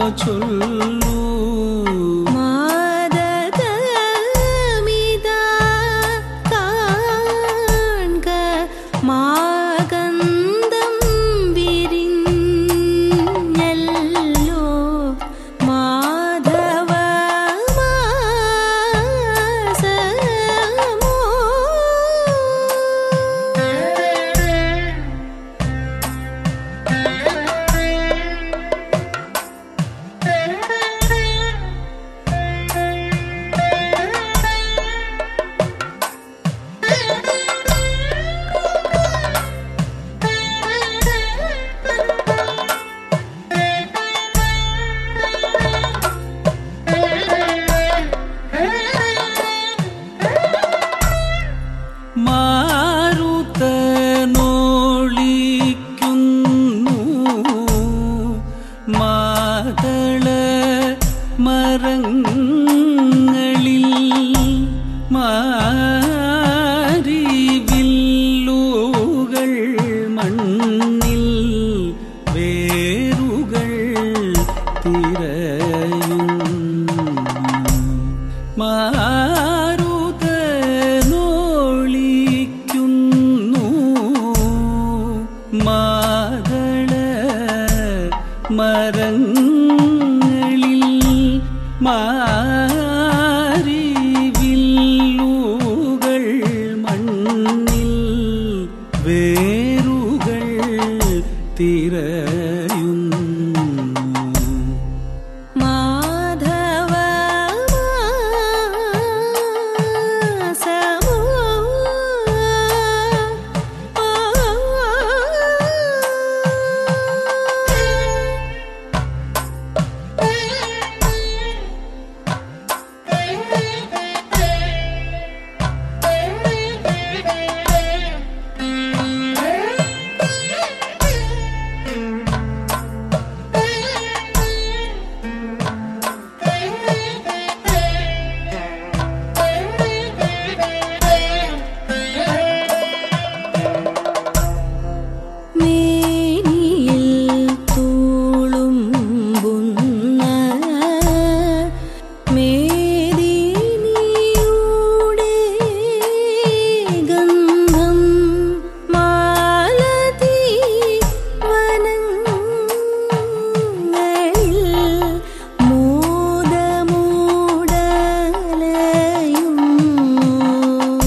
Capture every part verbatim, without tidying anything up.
ചൊല്ലൂ. മാദകമിതാ കാൺക മാഗന്ധം വിരിഞ്ഞല്ലോ മാധവ മാസമോ. മാരുതനോളിക്കുന്നു മാതള മരങ്ങളിൽ മാരിവില്ലുകൾ മണ്ണിൽ വേരുകൾ തിരയുന്നു. മാരുതനോളിക്കുന്നു മാതള മരങ്ങളിൽ മാരിവില്ലുകൾ മണ്ണിൽ വേരുകൾ തിരയുന്നു. മാധവ മാസമോ. മേനിയിൽ തുളുമ്പുന്ന മേദിനിയുടെ ഗന്ധം മാലതി വനങ്ങളിൽ മോദമൂടലയുന്നു.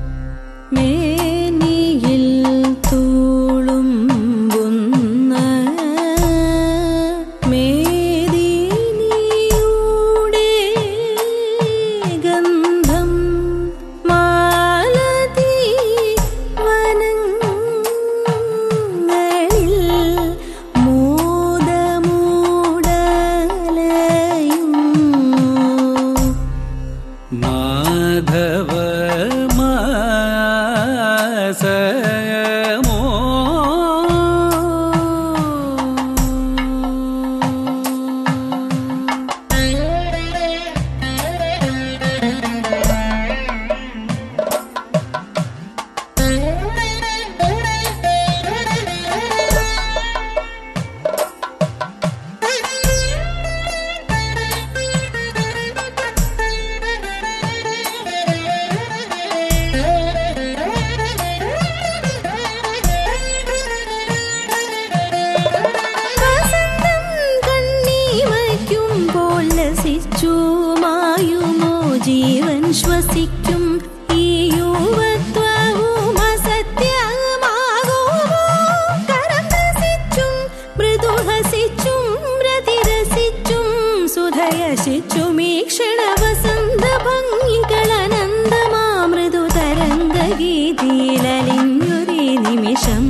മേനിയിൽ തുളുമ്പുന്ന മേദിനിയുടെ ഗന്ധം മാലതി വനങ്ങളിൽ മോദമൂടലയുന്നു. മാധവ മാസമോ. വസന്തം കണ്ണിമയ്ക്കുമ്പോൾ ലസിച്ചു മായുമോ ജീവൻ ശ്വസിക്കും ഈ യുവത്വവും അസത്യമാകുമോ. കരം രസിച്ചും മൃദുഹസിച്ചും രതിരസിച്ചും സുധയശിച്ചും ഈ ക്ഷണ വസന്ത ഭംഗികളനന്തമാ മൃദു തരംഗഗീതിയിലലിഞ്ഞൊരേ നിമിഷം.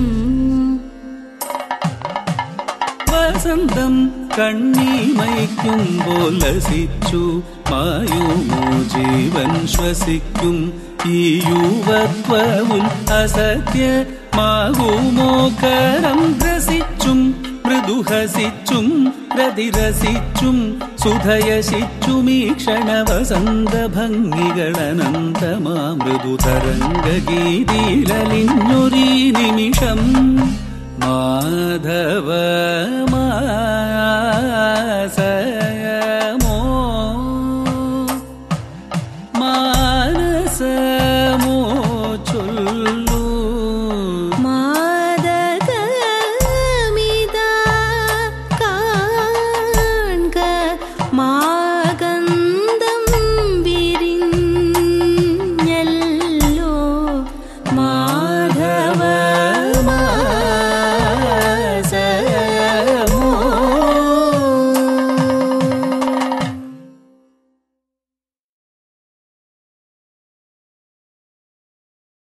വസന്തം കണ്ണിമയ്ക്കുമ്പോൾ ലസിച്ചു മായുമോ ജീവൻ ശ്വസിക്കും ഈ യുവത്വവും അസത്യമാകുമോ. കരം ഗ്രസിച്ചും മൃദുഹസിച്ചും രതിരസിച്ചും സുധയശിച്ചുമീ ക്ഷണവസന്ത ഭംഗികളനന്തമാ മൃദു തരംഗഗീതിയിലലിഞ്ഞൊരീ നിമിഷം. മാധവ മാ സ